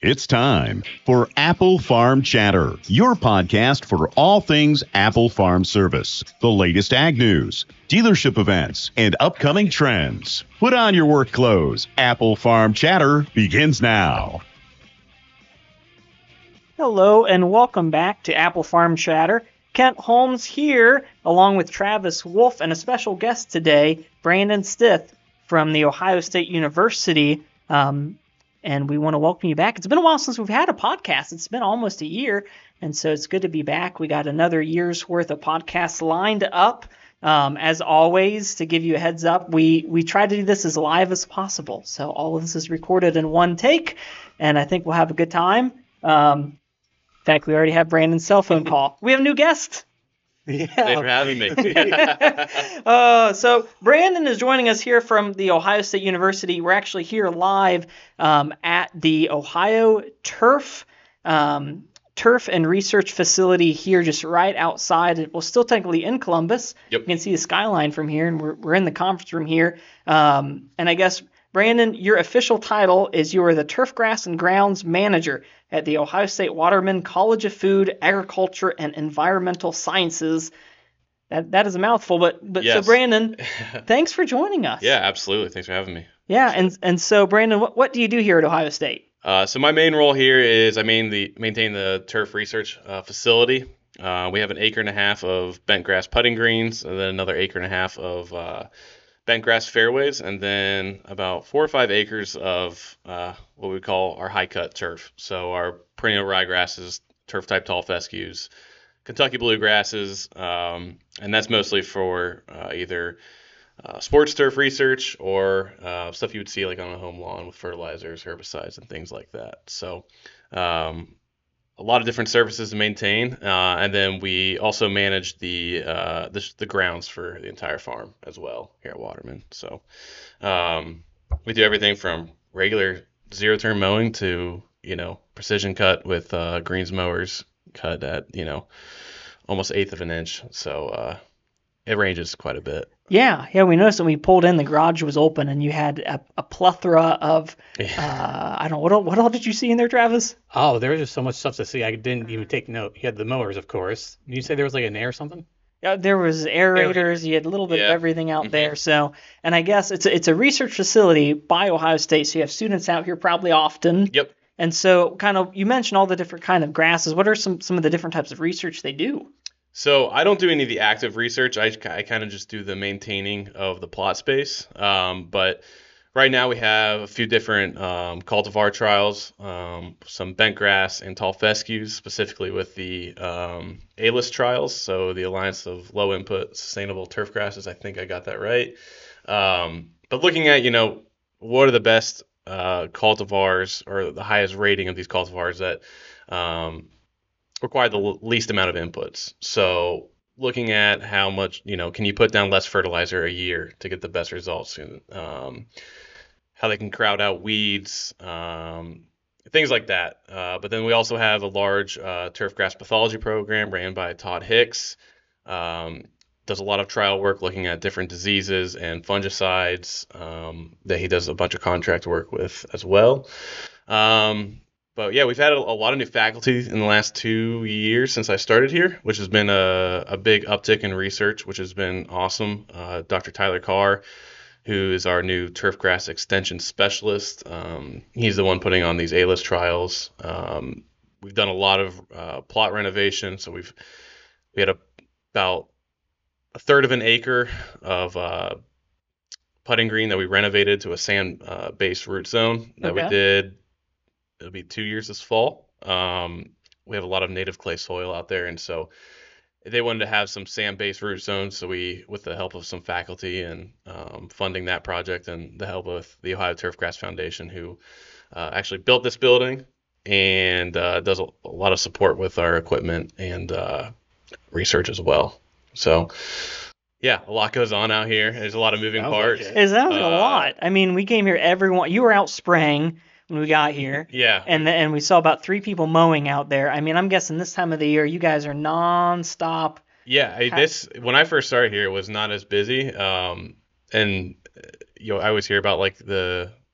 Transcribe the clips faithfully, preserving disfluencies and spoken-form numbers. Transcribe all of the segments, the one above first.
It's time for Apple Farm Chatter, your podcast for all things Apple Farm Service, the latest ag news, dealership events, and upcoming trends. Put on your work clothes. Apple Farm Chatter begins now. Hello and welcome back to Apple Farm Chatter. Kent Holmes here, along with Travis Wolf and a special guest today, Brandon Stith from The Ohio State University. Um, and we want to welcome you back. It's been a while since we've had a podcast. It's been almost a year, and so it's good to be back. We got another year's worth of podcasts lined up. Um, as always, to give you a heads up, we, we try to do this as live as possible. So all of this is recorded in one take, and I think we'll have a good time. Um, in fact, we already have Brandon's cell phone call. We have a new guest. Yeah. Thanks for having me. uh, so Brandon is joining us here from The Ohio State University. We're actually here live um, at the Ohio Turf um, Turf and Research Facility here just right outside. Well, still technically in Columbus. Yep. You can see the skyline from here, and we're, we're in the conference room here. Um, and I guess, Brandon, your official title is you are the Turf Grass and Grounds Manager at the Ohio State Waterman College of Food, Agriculture, and Environmental Sciences. That That is a mouthful, but but Yes. so, Brandon, thanks for joining us. Yeah, absolutely. Thanks for having me. Yeah, and and so, Brandon, what, what do you do here at Ohio State? Uh, so my main role here is I mainly maintain the turf research uh, facility. Uh, we have an acre and a half of bent grass putting greens, and then another acre and a half of uh, bent grass fairways, and then about four or five acres of uh, what we call our high cut turf. So our perennial ryegrasses, turf type tall fescues, Kentucky bluegrasses, um, and that's mostly for uh, either uh, sports turf research or uh, stuff you would see like on a home lawn with fertilizers, herbicides, and things like that. So um, a lot of different services to maintain, uh, and then we also manage the, uh, the the grounds for the entire farm as well here at Waterman. So um, we do everything from regular zero turn mowing to you know precision cut with uh, greens mowers cut at you know almost eighth of an inch. So uh, it ranges quite a bit. Yeah, yeah, we noticed when we pulled in, the garage was open, and you had a, a plethora of, uh, I don't know, what all, what all did you see in there, Travis? Oh, there was just so much stuff to see. I didn't even take note. You had the mowers, of course. Did you say there was like an air or something? Yeah, there was aerators. You had a little bit Yeah. of everything out Mhm. there. So, and I guess it's a, it's a research facility by Ohio State, so you have students out here probably often. Yep. And so, kind of, you mentioned all the different kind of grasses. What are some some of the different types of research they do? So I don't do any of the active research. I, I kind of just do the maintaining of the plot space. Um, but right now we have a few different um, cultivar trials, um, some bent grass and tall fescues, specifically with the um, A-list trials. So the Alliance of Low Input Sustainable Turf Grasses. I think I got that right. Um, but looking at, you know, what are the best uh, cultivars or the highest rating of these cultivars that um, require the l- least amount of inputs. So looking at how much, you know, can you put down less fertilizer a year to get the best results? Um, how they can crowd out weeds, um, things like that. Uh, but then we also have a large uh, turf grass pathology program ran by Todd Hicks. Um, does a lot of trial work looking at different diseases and fungicides um, that he does a bunch of contract work with as well. Um, But yeah, we've had a, a lot of new faculty in the last two years since I started here, which has been a, a big uptick in research, which has been awesome. Uh, Doctor Tyler Carr, who is our new turf grass extension specialist, um, he's the one putting on these A-list trials. Um, we've done a lot of uh, plot renovation, so we've we had a, about a third of an acre of uh, putting green that we renovated to a sand-based root zone that Okay. we did. It'll be two years this fall. Um, we have a lot of native clay soil out there, and so they wanted to have some sand-based root zones. So we, with the help of some faculty and um, funding that project, and the help of the Ohio Turfgrass Foundation, who uh, actually built this building and uh, does a, a lot of support with our equipment and uh, research as well. So yeah, a lot goes on out here. There's a lot of moving Sounds like parts. it. It sounds like a Uh, lot. I mean, we came here, everyone, you were out spraying when we got here. Yeah. And the, and we saw about three people mowing out there. I mean, I'm guessing this time of the year, you guys are nonstop. Yeah, I, How- this when I first started here, it was not as busy. Um, and uh, you know, I always hear about like the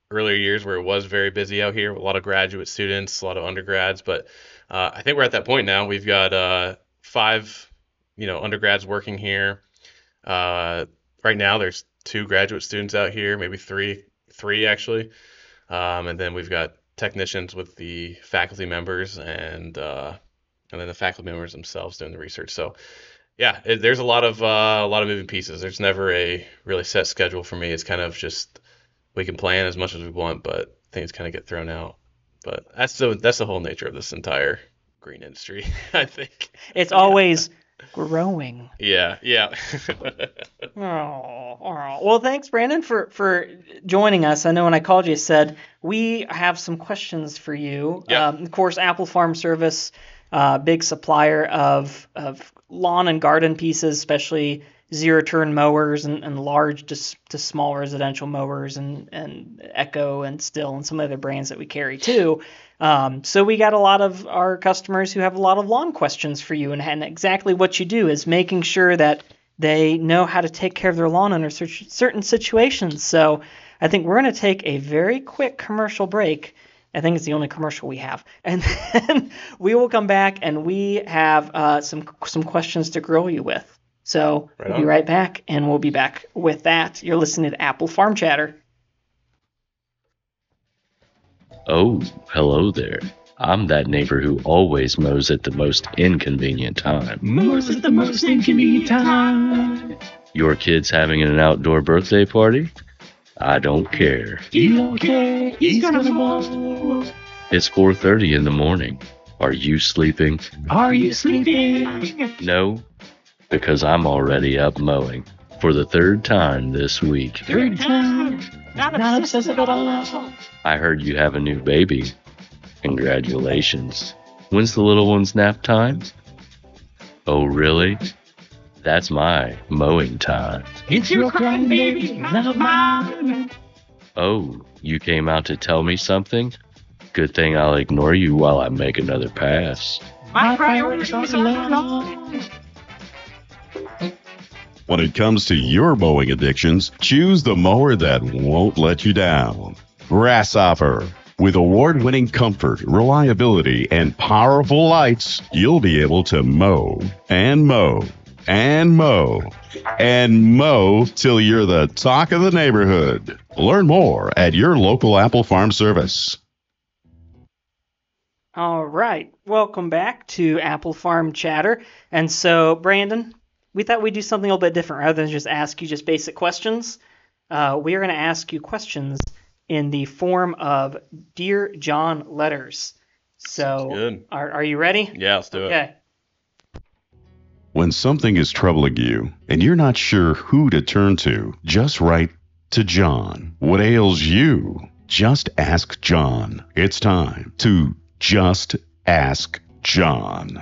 earlier years where it was very busy out here, a lot of graduate students, a lot of undergrads. But uh, I think we're at that point now. We've got uh, five, you know, undergrads working here. Uh, right now, there's two graduate students out here, maybe three, three actually. Um, and then we've got technicians with the faculty members and uh, and then the faculty members themselves doing the research. So yeah, it, there's a lot of uh, a lot of moving pieces. There's never a really set schedule for me. It's kind of just we can plan as much as we want, but things kind of get thrown out. But that's the that's the whole nature of this entire green industry, I think. It's always growing. Yeah, yeah. Oh, oh. Well, thanks, Brandon, for, for joining us. I know when I called you, I said, we have some questions for you. Yeah. Um, of course, Apple Farm Service, uh, big supplier of of lawn and garden pieces, especially zero-turn mowers and, and large to, s- to small residential mowers and, and Echo and Still and some other brands that we carry too. Um, so we got a lot of our customers who have a lot of lawn questions for you, and, and exactly what you do is making sure that they know how to take care of their lawn under cer- certain situations. So I think we're going to take a very quick commercial break. I think it's the only commercial we have. And then we will come back and we have uh, some some questions to grill you with. So Right we'll on. be right back, and we'll be back with that. You're listening to Apple Farm Chatter. Oh, hello there. I'm that neighbor who always mows at the most inconvenient time. Mows at the most inconvenient time. Your kid's having an outdoor birthday party? I don't care. You don't care. He's gonna mow. It's four thirty in the morning. Are you sleeping? Are you sleeping? No, because I'm already up mowing for the third time this week. Third time. Not obsessive at all. I heard you have a new baby. Congratulations. When's the little one's nap time? Oh, really? That's my mowing time. It's your crying baby, not mine. Oh, you came out to tell me something? Good thing I'll ignore you while I make another pass. My priorities are long. When it comes to your mowing addictions, choose the mower that won't let you down. Grasshopper. With award-winning comfort, reliability, and powerful lights, you'll be able to mow and mow and mow and mow till you're the talk of the neighborhood. Learn more at your local Apple Farm Service. All right. Welcome back to Apple Farm Chatter. And so, Brandon, we thought we'd do something a little bit different rather than just ask you just basic questions. Uh, we are going to ask you questions in the form of Dear John letters. So, Good. Are, are you ready? Yeah, let's do it. Okay. When something is troubling you and you're not sure who to turn to, just write to John. What ails you? Just ask John. It's time to just ask John.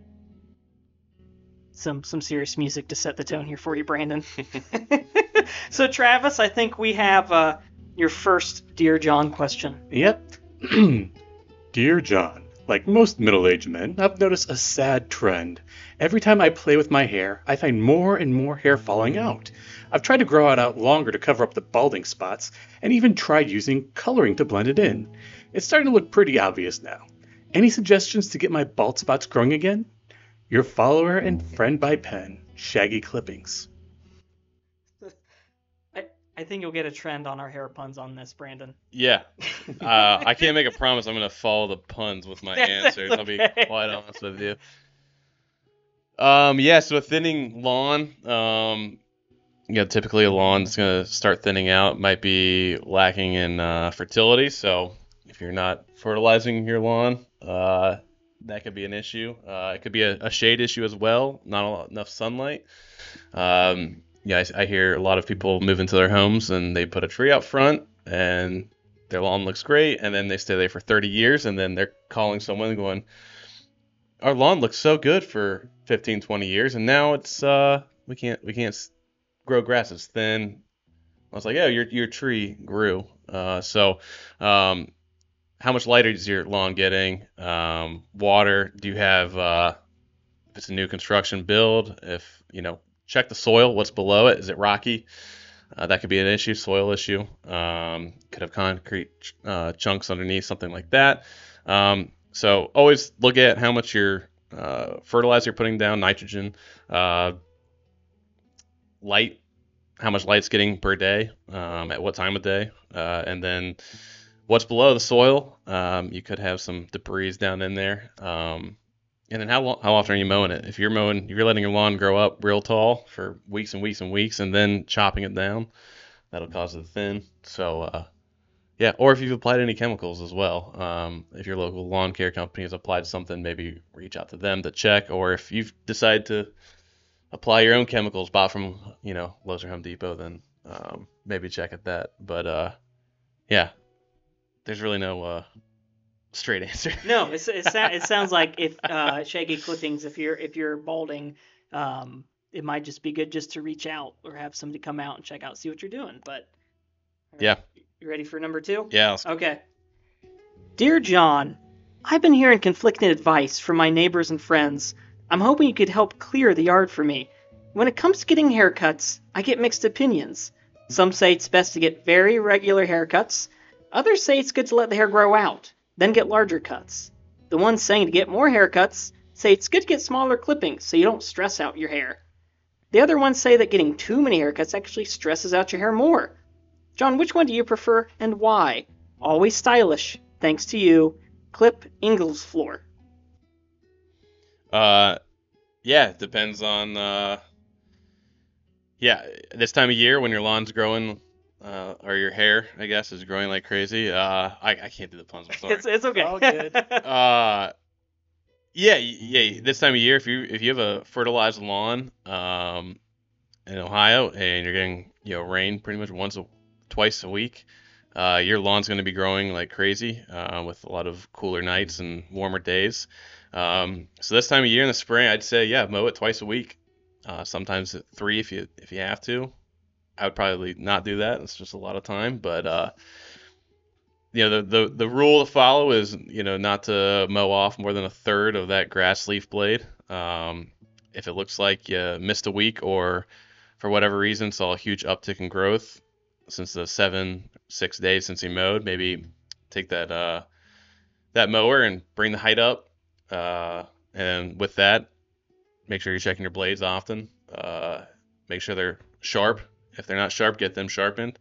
Some some serious music to set the tone here for you, Brandon. So, Travis, I think we have uh, your first Dear John question. Yep. Dear John, like most middle-aged men, I've noticed a sad trend. Every time I play with my hair, I find more and more hair falling out. I've tried to grow it out longer to cover up the balding spots, and even tried using coloring to blend it in. It's starting to look pretty obvious now. Any suggestions to get my bald spots growing again? Your follower and friend by pen, Shaggy Clippings. I, I think you'll get a trend on our hair puns on this, Brandon. Yeah. Uh, I can't make a promise I'm going to follow the puns with my That's answers. I'll be okay. quite honest with you. Um, yeah, so a thinning lawn, um, you know, typically a lawn's going to start thinning out, might be lacking in uh, fertility. So if you're not fertilizing your lawn, uh, that could be an issue. Uh, it could be a, a shade issue as well, not a lot, enough sunlight. Um, yeah, I, I hear a lot of people move into their homes and they put a tree out front and their lawn looks great, and then they stay there for thirty years, and then they're calling someone going, our lawn looks so good for fifteen, twenty years, and now it's uh we can't we can't s- grow grass. It's thin. I was like, yeah, your your tree grew. Uh, so, um, how much lighter is your lawn getting? Um, water? Do you have uh, if it's a new construction build? If you know, check the soil. What's below it? Is it rocky? Uh, that could be an issue, soil issue. Um, could have concrete uh, chunks underneath, something like that. Um, so always look at how much your uh, fertilizer you're putting down, nitrogen, uh, light, how much light's getting per day, um, at what time of day, uh, and then what's below the soil. Um, you could have some debris down in there. Um, and then how lo- how often are you mowing it? If you're mowing, if you're letting your lawn grow up real tall for weeks and weeks and weeks, and then chopping it down, that'll cause it to thin. So uh, yeah, or if you've applied any chemicals as well. Um, if your local lawn care company has applied something, maybe reach out to them to check. Or if you've decided to apply your own chemicals bought from, you know, Lowe's or Home Depot, then um, maybe check at that. But uh, yeah, there's really no uh, straight answer. No, it's, it, sa- it sounds like if uh, shaggy clippings, if you're if you're balding, um, it might just be good just to reach out or have somebody come out and check out, see what you're doing. But Yeah. You ready for number two? Yeah. let's- Okay. Dear John, I've been hearing conflicting advice from my neighbors and friends. I'm hoping you could help clear the yard for me. When it comes to getting haircuts, I get mixed opinions. Some say it's best to get very regular haircuts. Others say it's good to let the hair grow out, then get larger cuts. The ones saying to get more haircuts say it's good to get smaller clippings so you don't stress out your hair. The other ones say that getting too many haircuts actually stresses out your hair more. John, which one do you prefer and why? Always stylish. Thanks to you, Clip Inglesfloor. Uh, yeah, it depends on, uh, yeah, this time of year when your lawn's growing, uh, or your hair, I guess, is growing like crazy. Uh, I, I can't do the puns, I'm sorry. It's it's okay. All good. Uh, yeah, y- yeah. This time of year, if you if you have a fertilized lawn, um, in Ohio, and you're getting you know rain pretty much once a twice a week, uh, your lawn's going to be growing like crazy, uh, with a lot of cooler nights and warmer days. Um, so this time of year in the spring, I'd say yeah, mow it twice a week. Uh, sometimes at three if you if you have to. I would probably not do that. It's just a lot of time, but uh, you know, the, the, the rule to follow is, you know, not to mow off more than a third of that grass leaf blade. Um, if it looks like you missed a week or for whatever reason saw a huge uptick in growth since the seven, six days since you mowed, maybe take that, uh, that mower and bring the height up. Uh, and with that, make sure you're checking your blades often. Uh, make sure they're sharp. If they're not sharp, get them sharpened.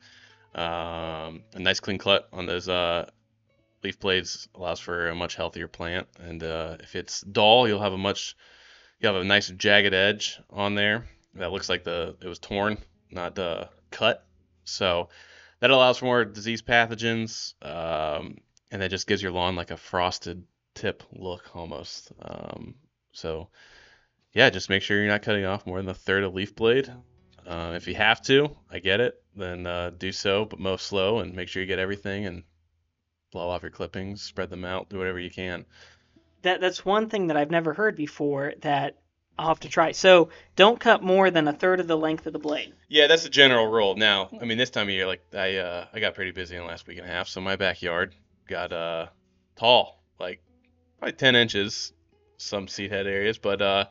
Um, a nice clean cut on those uh, leaf blades allows for a much healthier plant. And uh, if it's dull, you'll have a much you have a nice jagged edge on there that looks like the it was torn, not uh, cut. So that allows for more disease pathogens, um, and that just gives your lawn like a frosted tip look almost. Um, so yeah, just make sure you're not cutting off more than a third of leaf blade. Uh, if you have to, I get it, then uh, do so, but mow slow and make sure you get everything and blow off your clippings, spread them out, do whatever you can. That that's one thing that I've never heard before that I'll have to try. So don't cut more than a third of the length of the blade. Yeah, that's the general rule. Now, I mean, this time of year, like I uh, I got pretty busy in the last week and a half, so my backyard got uh, tall, like probably ten inches, some seed head areas, but uh,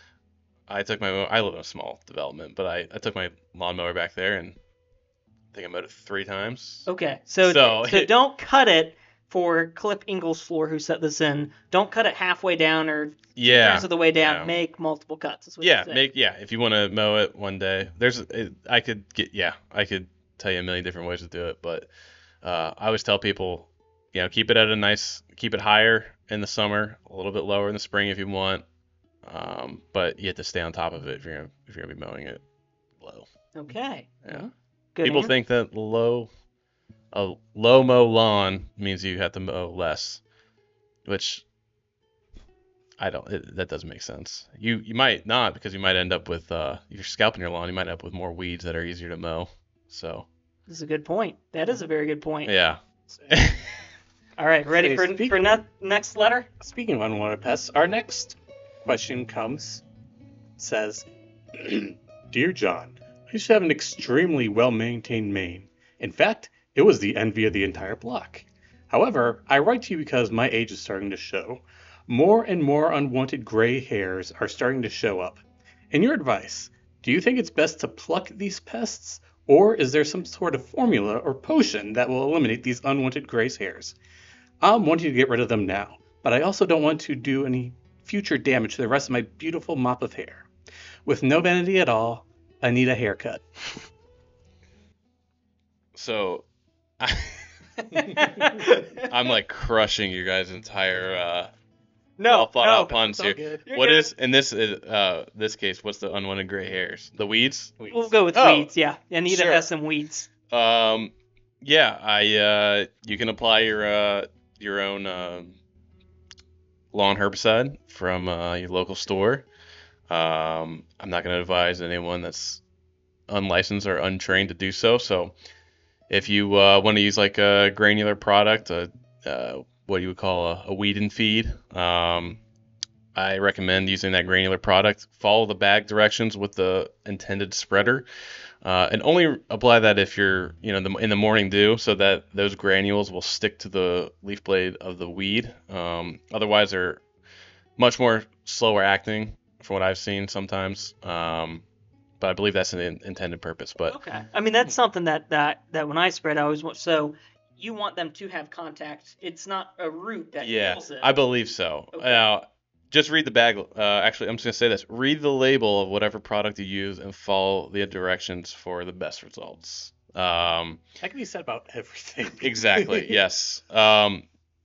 I took my, I live in a small development, but I, I took my lawnmower back there and I think I mowed it three times. Okay, so So- so don't cut it for Clip Inglesfloor, who set this in. Don't cut it halfway down or Yeah. two-thirds of the way down. yeah. Make multiple cuts. Is what Yeah, you say. make yeah. If you want to mow it one day, there's it, I could get yeah, I could tell you a million different ways to do it, but uh, I always tell people, you know, keep it at a nice, keep it higher in the summer, a little bit lower in the spring if you want, um, but you have to stay on top of it if you're gonna, if you're gonna be mowing it low. Okay. Yeah. Good People answer. think that low a low mow lawn means you have to mow less, which I don't. It, that doesn't make sense. You you might not because you might end up with uh, if you're scalping your lawn, you might end up with more weeds that are easier to mow. So This is a good point. That is a very good point. yeah. All right, ready Say, for speak- for ne- next letter? Speaking of unwanted pests, our next question comes, says, Dear John, I used to have an extremely well-maintained mane. In fact, it was the envy of the entire block. However, I write to you because my age is starting to show. More and more unwanted gray hairs are starting to show up. In your advice, do you think it's best to pluck these pests Or is there some sort of formula or potion that will eliminate these unwanted gray hairs? I'm wanting to get rid of them now, but I also don't want to do any future damage to the rest of my beautiful mop of hair. With no vanity at all, I need a haircut. So, I, I'm like crushing you guys' entire uh, No, well thought no. out puns it's all here. good. You're What good. is in this uh this case? What's the unwanted gray hairs? The weeds. We'll go with Oh, weeds, yeah. Anita sure. has some weeds. Um, yeah, I uh, you can apply your uh your own um lawn herbicide from uh, your local store. Um, I'm not going to advise anyone that's unlicensed or untrained to do so. So if you uh, want to use like a granular product, a, uh, what you would call a, a weed and feed, um, I recommend using that granular product. Follow the bag directions with the intended spreader, uh, and only apply that if you're, you know, the, in the morning dew, so that those granules will stick to the leaf blade of the weed. Um, otherwise, they're much more slower acting, from what I've seen sometimes. Um, but I believe that's an in- intended purpose. But Okay. I mean, that's something that, that, that when I spread, I always want, so you want them to have contact. It's not a root that yeah, kills it. I believe so. Okay. Now, just read the bag. Uh, actually, I'm just gonna say this: read the label of whatever product you use and follow the directions for the best results. Um, That can be said about everything. exactly. Yes. Um,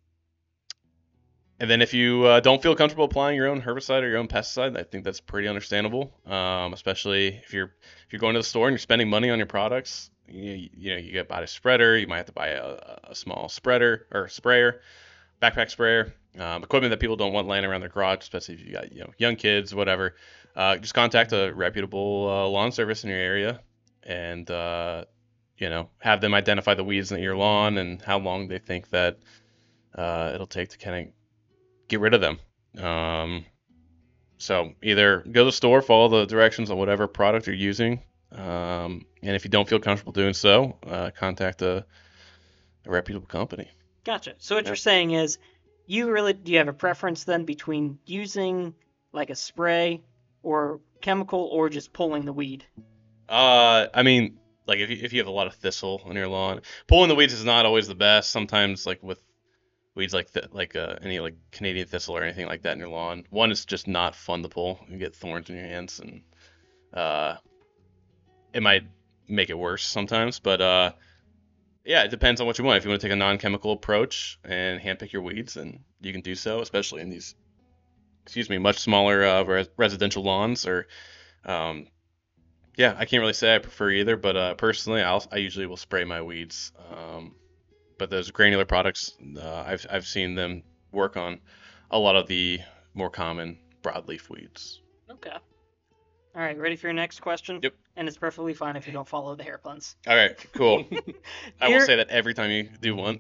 and then if you uh, don't feel comfortable applying your own herbicide or your own pesticide, I think that's pretty understandable. Um, especially if you're if you're going to the store and you're spending money on your products. You, you know, you get buy a spreader. You might have to buy a, a small spreader or sprayer, backpack sprayer, um, equipment that people don't want laying around their garage, especially if you got, you know, young kids, whatever. Uh, just contact a reputable uh, lawn service in your area, and uh, you know, have them identify the weeds in your lawn and how long they think that uh, it'll take to kind of get rid of them. Um, so either go to the store, follow the directions on whatever product you're using, um, and if you don't feel comfortable doing so, uh, contact a, a reputable company. Gotcha. So what Yeah. you're saying is, you really, do you have a preference then between using like a spray or chemical or just pulling the weed? Uh, I mean, like if you, if you have a lot of thistle on your lawn, pulling the weeds is not always the best. Sometimes, like with weeds like th- like uh, any like Canadian thistle or anything like that in your lawn, one is just not fun to pull. You get thorns in your hands, and uh, it might make it worse sometimes. But uh, yeah, it depends on what you want. If you want to take a non-chemical approach and handpick your weeds, then you can do so, especially in these, excuse me, much smaller uh, res- residential lawns. Or, um, yeah, I can't really say I prefer either, but uh, personally, I'll, I usually will spray my weeds. Um, but those granular products, uh, I've I've seen them work on a lot of the more common broadleaf weeds. Okay. All right, ready for your next question? Yep. And it's perfectly fine if you don't follow the hair puns. All right, cool. I will Dear- say that every time you do one.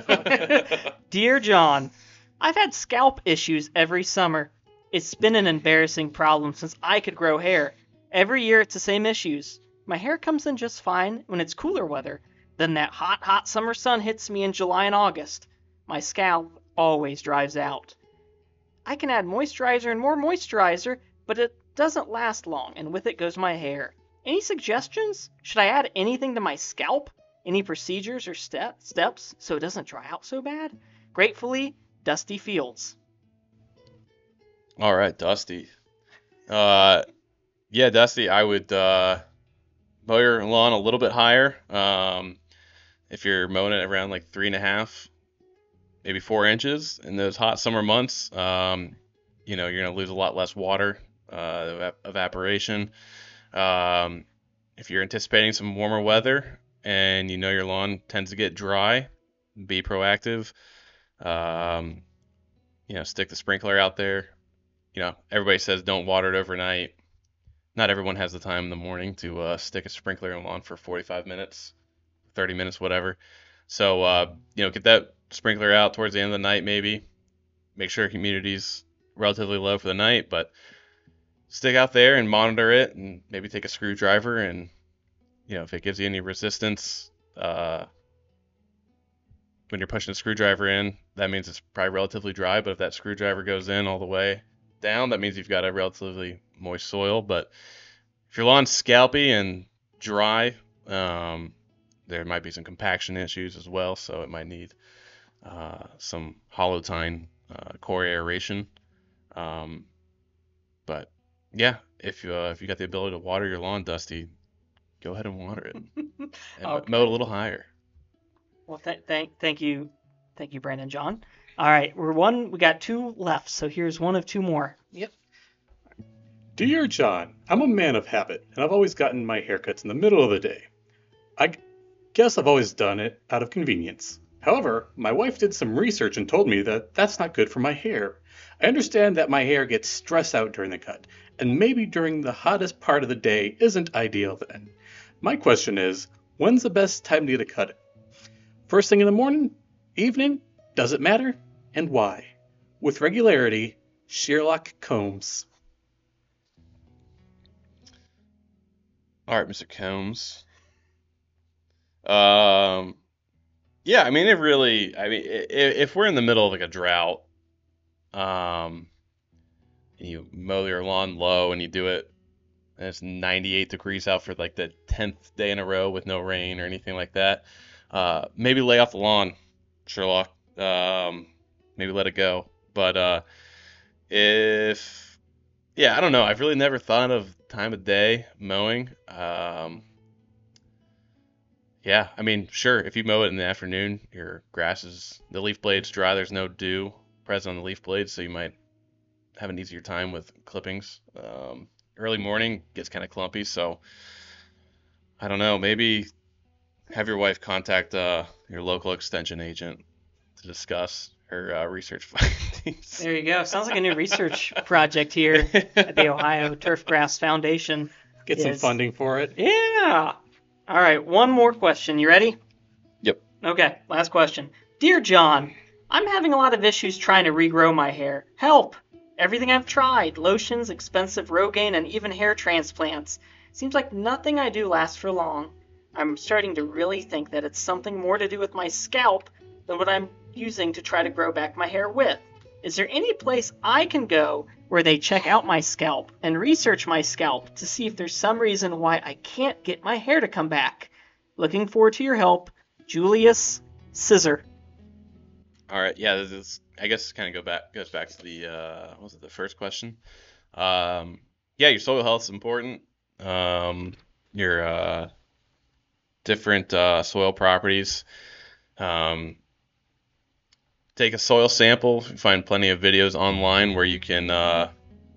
Dear John, I've had scalp issues every summer. It's been an embarrassing problem since I could grow hair. Every year it's the same issues. My hair comes in just fine when it's cooler weather. Then that hot, hot summer sun hits me in July and August. My scalp always dries out. I can add moisturizer and more moisturizer, but it doesn't last long, and with it goes my hair. Any suggestions? Should I add anything to my scalp? Any procedures or step, steps so it doesn't dry out so bad? Gratefully, Dusty Fields. All right, Dusty. Uh, yeah, Dusty, I would uh, mow your lawn a little bit higher. Um, if you're mowing it around like three and a half, maybe four inches in those hot summer months, um, you know, you're gonna lose a lot less water, uh, evap- evaporation. Um, if you're anticipating some warmer weather and you know your lawn tends to get dry, be proactive. Um, you know, stick the sprinkler out there. You know, everybody says don't water it overnight. Not everyone has the time in the morning to uh, stick a sprinkler in the lawn for forty-five minutes, thirty minutes, whatever. So, uh, you know, get that sprinkler out towards the end of the night maybe. Make sure humidity's relatively low for the night, but stick out there and monitor it, and maybe take a screwdriver, and, you know, if it gives you any resistance, uh, when you're pushing a screwdriver in, that means it's probably relatively dry. But if that screwdriver goes in all the way down, that means you've got a relatively moist soil. But if your lawn's scalpy and dry Um, there might be some compaction issues as well, so it might need uh, some hollow tine uh, core aeration. Um, but yeah, if you uh, if you got the ability to water your lawn, Dusty, go ahead and water it and Okay. mow it a little higher. Well, th- thank thank you, thank you, Brandon John. All right, we're one. We got two left, so here's one of two more. Yep. Dear John, I'm a man of habit, and I've always gotten my haircuts in the middle of the day. I g- guess I've always done it out of convenience. However, my wife did some research and told me that that's not good for my hair. I understand that my hair gets stressed out during the cut, and maybe during the hottest part of the day isn't ideal then. My question is, when's the best time to get a cut? First thing in the morning? Evening? Does it matter? And why? With regularity, Sherlock Combs. All right, Mister Combs. Um, yeah, I mean, it really, I mean, if, if we're in the middle of like a drought, um, and you mow your lawn low and you do it, and it's ninety-eight degrees out for like the tenth day in a row with no rain or anything like that, uh, maybe lay off the lawn, Sherlock. Um, maybe let it go. But uh, if, yeah, I don't know. I've really never thought of time of day mowing. Um, yeah, I mean, sure, if you mow it in the afternoon, your grass is, the leaf blade's dry, there's no dew present on the leaf blades, so you might have an easier time with clippings. Um, early morning gets kind of clumpy, so I don't know, maybe have your wife contact uh, your local extension agent to discuss her uh, research findings. There you go. Sounds like a new research project here at the Ohio Turfgrass Foundation. Get some Is- funding for it. Yeah. All right, one more question. You ready? Yep. Okay, last question. Dear John, I'm having a lot of issues trying to regrow my hair. Help! Everything I've tried, lotions, expensive Rogaine, and even hair transplants. Seems like nothing I do lasts for long. I'm starting to really think that it's something more to do with my scalp than what I'm using to try to grow back my hair with. Is there any place I can go where they check out my scalp and research my scalp to see if there's some reason why I can't get my hair to come back? Looking forward to your help, Julius Scissor. All right, yeah, this is, I guess kind of go back goes back to the uh, what was it the first question? Um, yeah, your soil health is important. Um, your uh, different uh, soil properties. Um, take a soil sample. You find plenty of videos online where you can uh,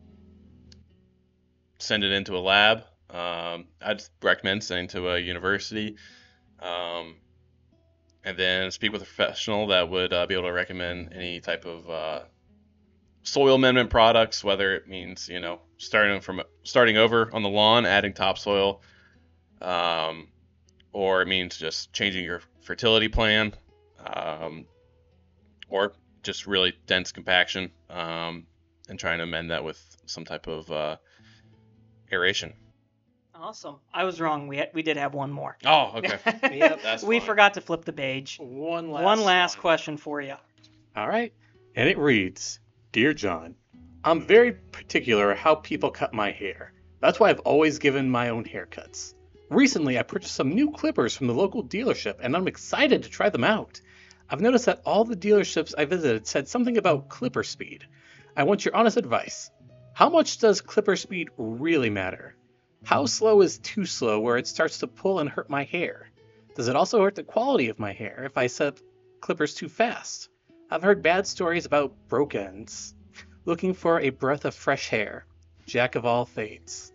send it into a lab. Um, I'd recommend sending to a university. Um, and then speak with a professional that would uh, be able to recommend any type of uh, soil amendment products, whether it means, you know, starting from starting over on the lawn, adding topsoil, um, or it means just changing your fertility plan, um, or just really dense compaction, um, and trying to amend that with some type of uh, aeration. Awesome. I was wrong. We had, we did have one more. Oh, okay. Yep. That's we fine. forgot to flip the page. One last One last one. question for you. All right. And it reads, Dear John, I'm very particular how people cut my hair. That's why I've always given my own haircuts. Recently, I purchased some new clippers from the local dealership, and I'm excited to try them out. I've noticed that all the dealerships I visited said something about clipper speed. I want your honest advice. How much does clipper speed really matter? How slow is too slow where it starts to pull and hurt my hair? Does it also hurt the quality of my hair if I set clippers too fast? I've heard bad stories about broke ends. Looking for a breath of fresh hair. Jack of all fades.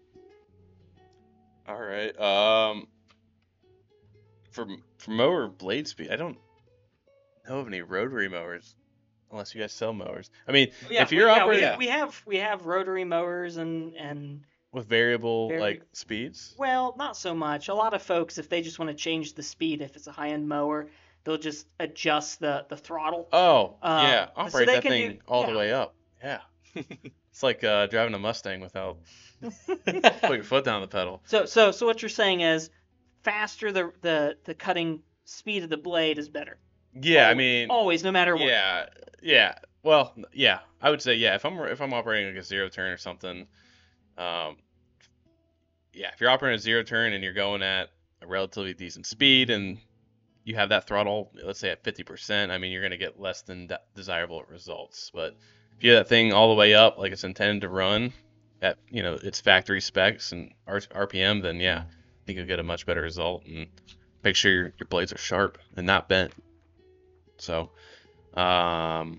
All right. Um, for for mower blade speed, I don't know of any rotary mowers, unless you guys sell mowers. I mean, Yeah, if you're we, yeah, operating we, we have we have rotary mowers and and with variable Vari- like speeds, well, not so much. A lot of folks, if they just want to change the speed, if it's a high-end mower, they'll just adjust the the throttle. oh Uh, yeah, so operate they that can thing do- all yeah. the way up. Yeah, it's like uh, driving a Mustang without putting your foot down the pedal. So so so what you're saying is, faster the the the cutting speed of the blade is better. Yeah, I Always- mean, always, no matter what. yeah, yeah. Well, yeah, I would say yeah. If I'm if I'm operating like a zero turn or something, um, yeah, if you're operating a zero turn and you're going at a relatively decent speed and you have that throttle, let's say at fifty percent, I mean, you're going to get less than de- desirable results. But if you have that thing all the way up like it's intended to run at, you know, its factory specs and R P M, then yeah, I think you'll get a much better result, and make sure your, your blades are sharp and not bent. So, um,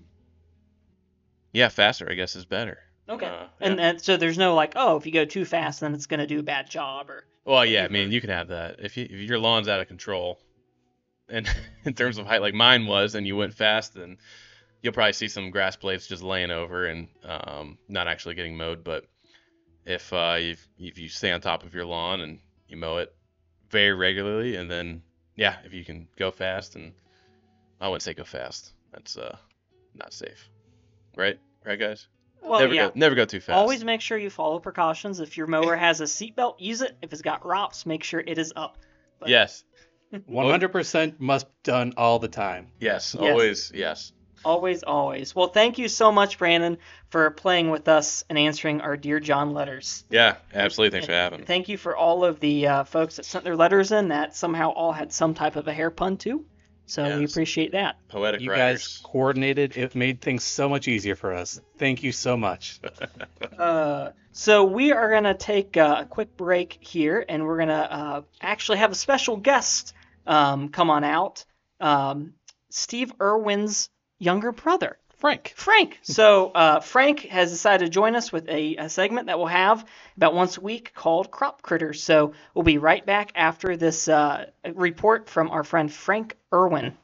yeah, faster, I guess, is better. Okay. Uh, yeah. And, and so there's no like, oh, if you go too fast, then it's going to do a bad job, or. Well, yeah, I mean, you can have that. If, you, if your lawn's out of control, and in terms of height, like mine was, and you went fast, then you'll probably see some grass blades just laying over and um, not actually getting mowed. But if uh, if, if you stay on top of your lawn and you mow it very regularly, and then, yeah, if you can go fast, and I wouldn't say go fast. That's uh, not safe. Right? Right, guys? Well, never yeah. go, never go too fast. Always make sure you follow precautions. If your mower has a seatbelt, use it. If it's got R O Ps, make sure it is up. But Yes. one hundred percent must be done all the time. Yes. Yes. Always. Yes. Always, always. Well, thank you so much, Brandon, for playing with us and answering our Dear John letters. Yeah. Absolutely. Thanks for having me. Thank you for all of the uh, folks that sent their letters in that somehow all had some type of a hair pun too. So we Yes. appreciate that. Poetic You writers. guys coordinated. It made things so much easier for us. Thank you so much. Uh, so we are going to take uh, a quick break here, and we're going to uh, actually have a special guest um, come on out. Um, Steve Irwin's younger brother, Frank. Frank. So uh, Frank has decided to join us with a, a segment that we'll have about once a week called Crop Critters. So we'll be right back after this uh, report from our friend Frank Irwin.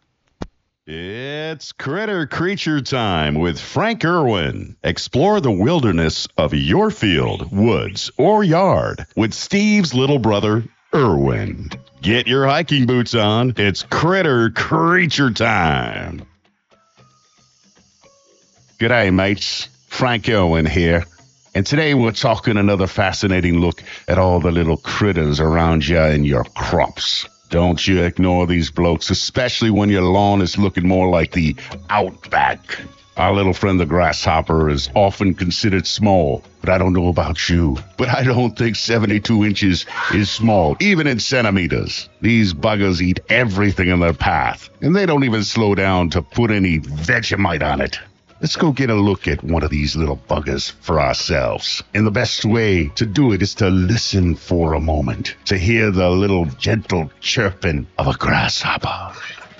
It's Critter Creature Time with Frank Irwin. Explore the wilderness of your field, woods, or yard with Steve's little brother, Irwin. Get your hiking boots on. It's Critter Creature Time. G'day, mates. Frank Irwin here. And today we're talking another fascinating look at all the little critters around you and your crops. Don't you ignore these blokes, especially when your lawn is looking more like the outback. Our little friend the grasshopper is often considered small, but I don't know about you. But I don't think seventy-two inches is small, even in centimeters. These buggers eat everything in their path, and they don't even slow down to put any Vegemite on it. Let's go get a look at one of these little buggers for ourselves. And the best way to do it is to listen for a moment, to hear the little gentle chirping of a grasshopper.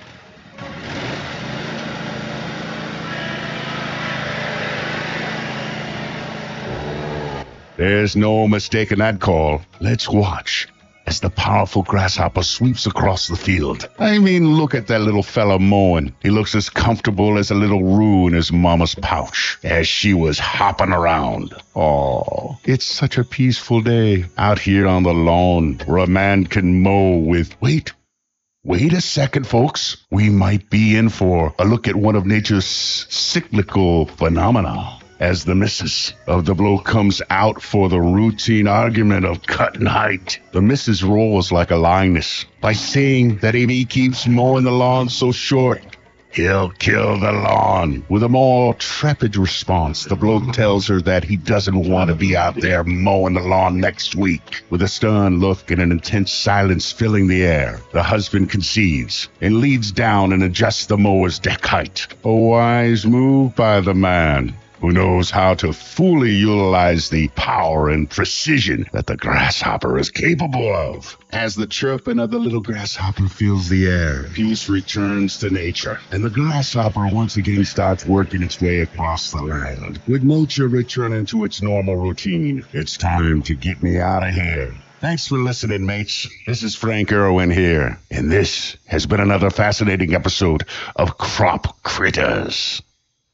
There's no mistaking that call. Let's watch as the powerful grasshopper sweeps across the field. I mean, look at that little fella mowing. He looks as comfortable as a little roo in his mama's pouch as she was hopping around. Oh, it's such a peaceful day out here on the lawn where a man can mow with... Wait, wait a second, folks. We might be in for a look at one of nature's cyclical phenomena. As the missus of the bloke comes out for the routine argument of cutting height, the missus roars like a lioness by saying that if he keeps mowing the lawn so short, he'll kill the lawn. With a more trepid response, the bloke tells her that he doesn't want to be out there mowing the lawn next week. With a stern look and an intense silence filling the air, the husband concedes and leads down and adjusts the mower's deck height. A wise move by the man, who knows how to fully utilize the power and precision that the grasshopper is capable of. As the chirping of the little grasshopper fills the air, peace returns to nature, and the grasshopper once again starts working its way across the land. With nature returning to its normal routine, it's time to get me out of here. Thanks for listening, mates. This is Frank Irwin here, and this has been another fascinating episode of Crop Critters.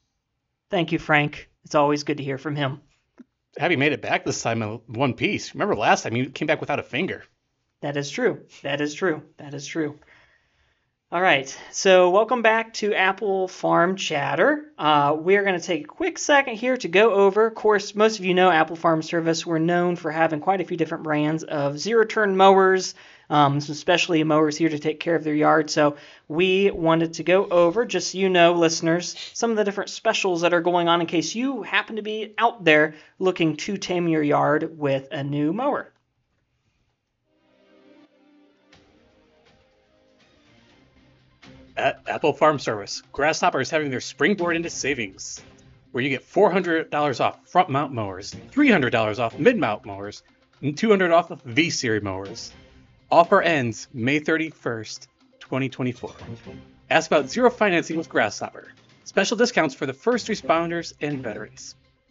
Thank you, Frank. It's always good to hear from him. Happy made it back this time in one piece. Remember last time you came back without a finger. That is true. That is true. That is true. All right. So welcome back to Apple Farm Chatter. Uh, we're going to take a quick second here to go over. Of course, most of you know Apple Farm Service. We're known for having quite a few different brands of zero-turn mowers, um, some specialty mowers here to take care of their yard. So we wanted to go over, just so you know, listeners, some of the different specials that are going on in case you happen to be out there looking to tame your yard with a new mower. At Apple Farm Service, Grasshopper is having their springboard into savings, where you get four hundred dollars off front mount mowers, three hundred dollars off mid mount mowers, and two hundred dollars off of V-Series mowers. Offer ends May thirty-first, twenty twenty-four. Ask about zero financing with Grasshopper. Special discounts for the first responders and veterans.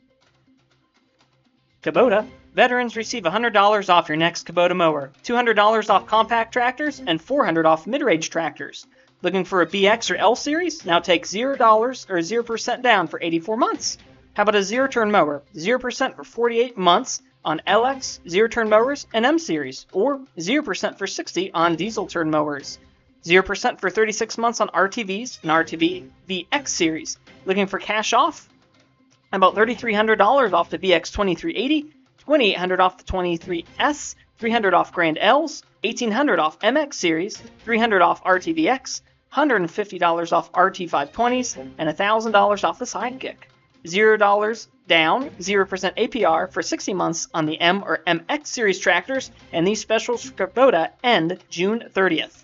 Kubota. Veterans receive one hundred dollars off your next Kubota mower, two hundred dollars off compact tractors, and four hundred dollars off mid-range tractors. Looking for a B X or L Series? Now take zero dollars or zero percent down for eighty-four months. How about a zero-turn mower? zero percent for forty-eight months on L X, zero-turn mowers, and M Series, or zero percent for sixty on diesel-turn mowers. zero percent for thirty-six months on R T Vs and R T V V X Series. Looking for cash off? About three thousand three hundred dollars off the V X twenty-three eighty, two thousand eight hundred dollars off the twenty-three S, three hundred dollars off Grand L's, eighteen hundred dollars off M X Series, three hundred dollars off R T V X, one hundred fifty dollars off R T five twenties, and one thousand dollars off the Sidekick. zero dollars down, zero percent A P R for sixty months on the M or M X Series tractors, and these specials for Kubota end June thirtieth.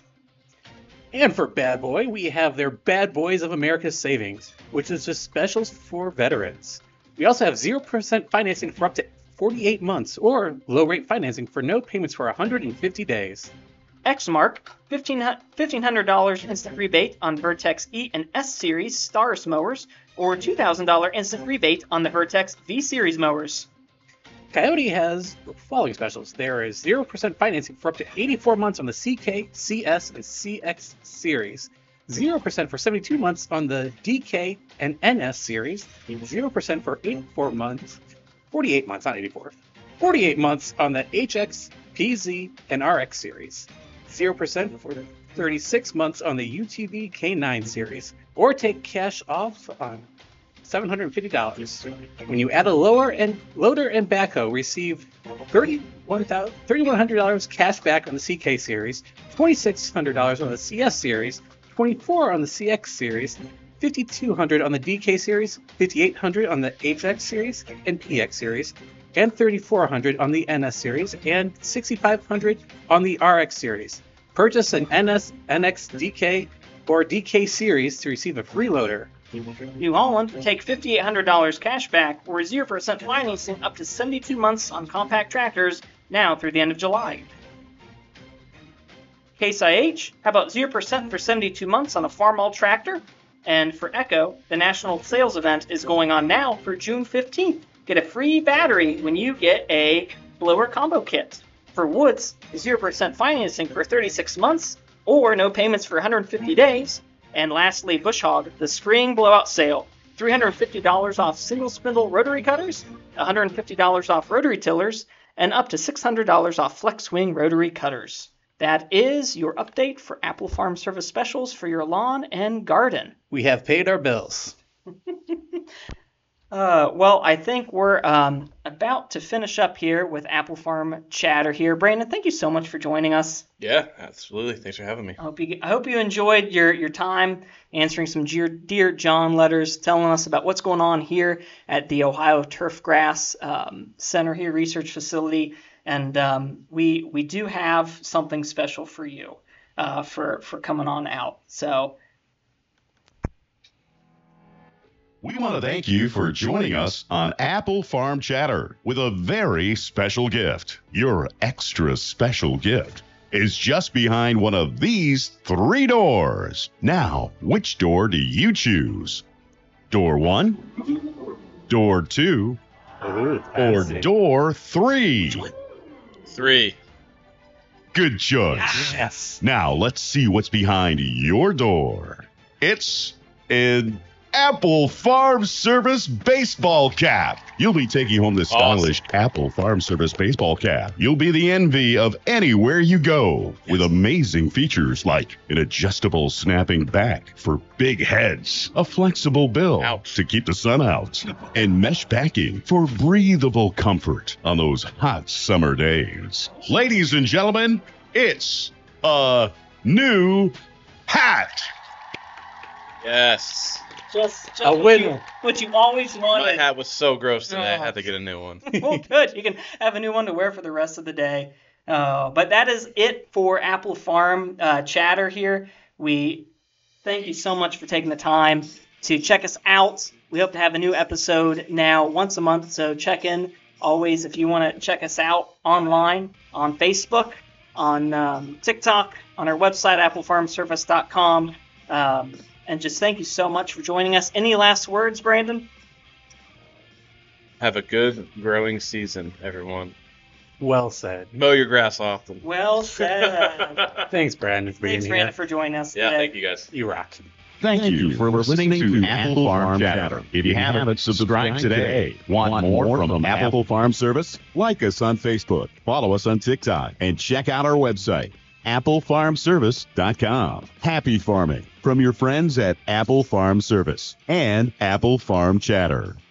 And for Bad Boy, we have their Bad Boys of America Savings, which is just specials for veterans. We also have zero percent financing for up to forty-eight months, or low-rate financing for no payments for one hundred fifty days. Exmark, fifteen hundred dollars instant rebate on Vertex E and S Series Stars mowers, or two thousand dollars instant rebate on the Vertex V Series mowers. Coyote has the following specials. There is zero percent financing for up to eighty-four months on the C K, C S, and C X series, zero percent for seventy-two months on the D K and N S series, zero percent for eighty-four months, forty-eight months, not eighty-four, forty-eight months on the H X, P Z, and R X series, zero percent for thirty-six months on the U T V K nine series, or take cash off on seven hundred fifty dollars. When you add a lower and loader and backhoe, receive thirty-one hundred dollars cash back on the C K series, twenty-six hundred dollars on the C S series, twenty-four hundred dollars on the C X series, fifty-two hundred dollars on the D K series, fifty-eight hundred dollars on the H X series and P X series, and thirty-four hundred dollars on the N S series, and sixty-five hundred dollars on the R X series. Purchase an N S, N X, D K, or D K series to receive a free loader. New Holland, take five thousand eight hundred dollars cash back or zero percent financing up to seventy-two months on compact tractors now through the end of July. Case I H, how about zero percent for seventy-two months on a Farmall tractor? And for Echo, the national sales event is going on now for June fifteenth. Get a free battery when you get a blower combo kit. For Woods, zero percent financing for thirty-six months or no payments for one hundred fifty days. And lastly, Bush Hog, the spring blowout sale. three hundred fifty dollars off single spindle rotary cutters, one hundred fifty dollars off rotary tillers, and up to six hundred dollars off flex swing rotary cutters. That is your update for Apple Farm Service specials for your lawn and garden. We have paid our bills. Uh, well, I think we're um, about to finish up here with Apple Farm Chatter here. Brandon, thank you so much for joining us. Yeah, absolutely. Thanks for having me. I hope you, I hope you enjoyed your, your time answering some Dear, Dear John letters, telling us about what's going on here at the Ohio Turfgrass um, Center here, research facility. And um, we we do have something special for you uh, for, for coming on out. So We want to thank you for joining us on Apple Farm Chatter with a very special gift. Your extra special gift is just behind one of these three doors. Now, which door do you choose? Door one, door two, Ooh, or fancy. door three? Three. Good choice. Yes. Now, let's see what's behind your door. It's an Apple Farm Service baseball cap. You'll be taking home this stylish Awesome. Apple Farm Service baseball cap. You'll be the envy of anywhere you go, with amazing features like an adjustable snapping back for big heads, a flexible bill Ouch. to keep the sun out, and mesh backing for breathable comfort on those hot summer days. Ladies and gentlemen, it's a new hat. Yes. just, just A what, win. you, what you always My wanted. hat was so gross today. I Oh. had to get a new one. Well, good. You can have a new one to wear for the rest of the day. Uh, but that is it for Apple Farm uh, Chatter here. We Thank you so much for taking the time to check us out. We hope to have a new episode now once a month, so check in always if you want to check us out online on Facebook, on um, TikTok, on our website, apple farm service dot com. Um, and just thank you so much for joining us. Any last words, Brandon? Have a good growing season, everyone. Well said. Mow your grass often. Well said. Thanks, Brandon, for being Thanks, here. Brandon, for joining us Yeah, today. thank you guys. You rock. Thank you for listening to Apple Farm Chatter. If you haven't, subscribe today. Want more from Apple Farm Service? Like us on Facebook, follow us on TikTok, and check out our website, apple farm service dot com. Happy farming from your friends at Apple Farm Service and Apple Farm Chatter.